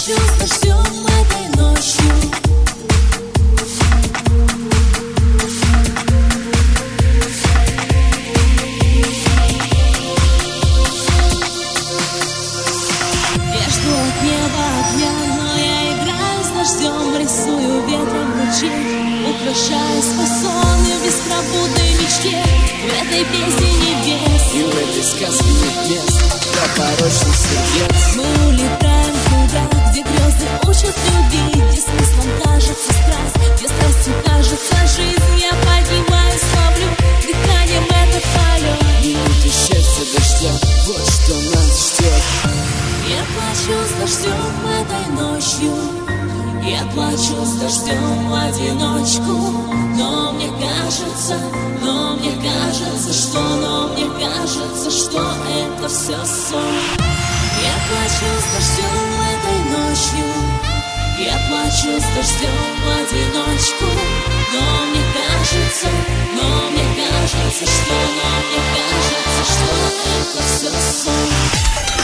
плачу с дождем этой ночью. Я жду от неба огня, но я играю с дождем, рисую ветром лучи, украшая свой сон и в беспробудной мечте. В этой песне небес и в этой сказке нет мест для порочных сердец. мы улетаем туда, где грезы учат любить, где смыслом кажется страсть, где страстью кажется жизнь. Я поднимаюсь, ловлю дыханием этот полет. Минуты счастья дождя, вот что нас ждет. Я плачу с дождем этой ночью, я плачу с дождем в одиночку. Но мне кажется, что это все сон. Я плачу с дождем этой ночью, я плачу с дождем в одиночку. Но мне кажется, что это все сон.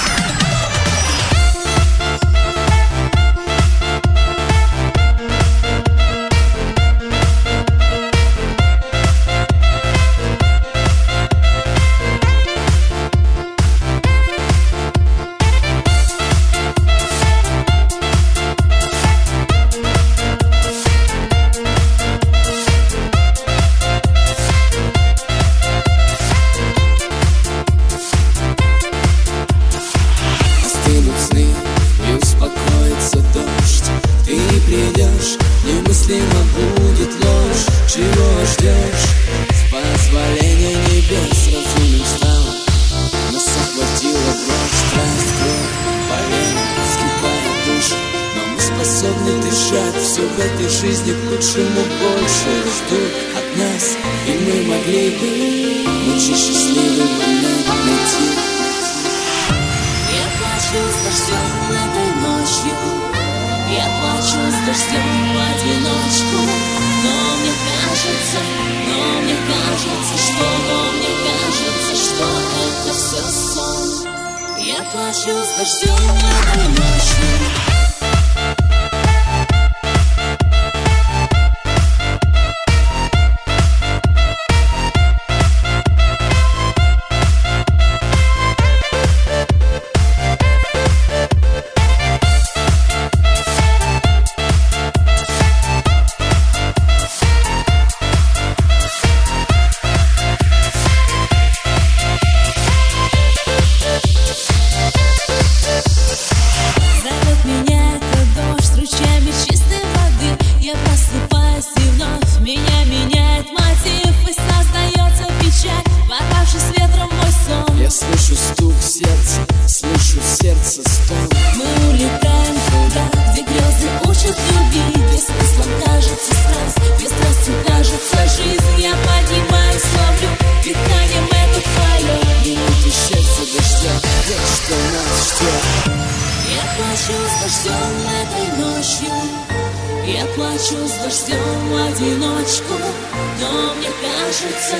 И успокоится дождь. Ты придешь, немыслимо будет ложь. Чего ждешь? С позволения небес разумным стал. Нас охватила дрожь, страсть, кровь, по венам вскипает душа. Но мы способны дышать, все в этой жизни к лучшему больше ждут от нас. И мы могли бы очень счастливый момент найти. Я плачу с дождем этой ночью, я плачу с дождем в одиночку. Но мне кажется, что это все сон. Я плачу с дождем этой ночью. Слышу стук сердца, слышу сердце стон. Мы улетаем туда, где грезы учат любить, где смыслом кажется страсть, где страстью кажется жизнь. Я поднимаюсь, ловлю дыханием этот полет. Минуты счастья дождя, вот что нас ждет. Я плачу с дождем этой ночью, я плачу с дождем в одиночку. Но мне кажется,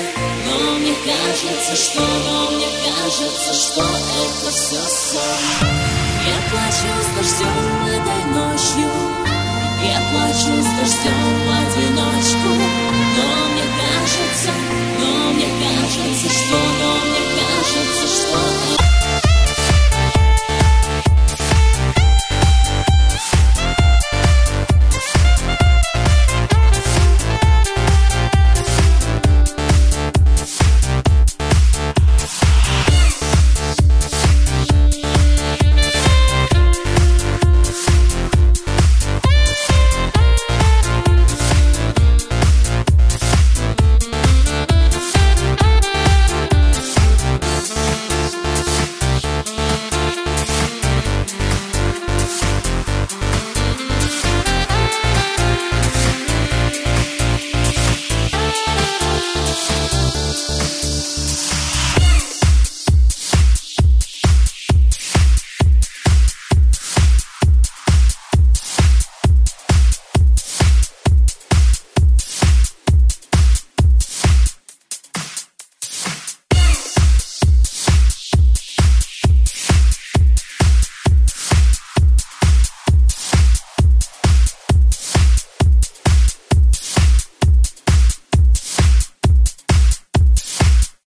что это все сон. Я плачу с дождем этой ночью, я плачу с дождем в одиночку.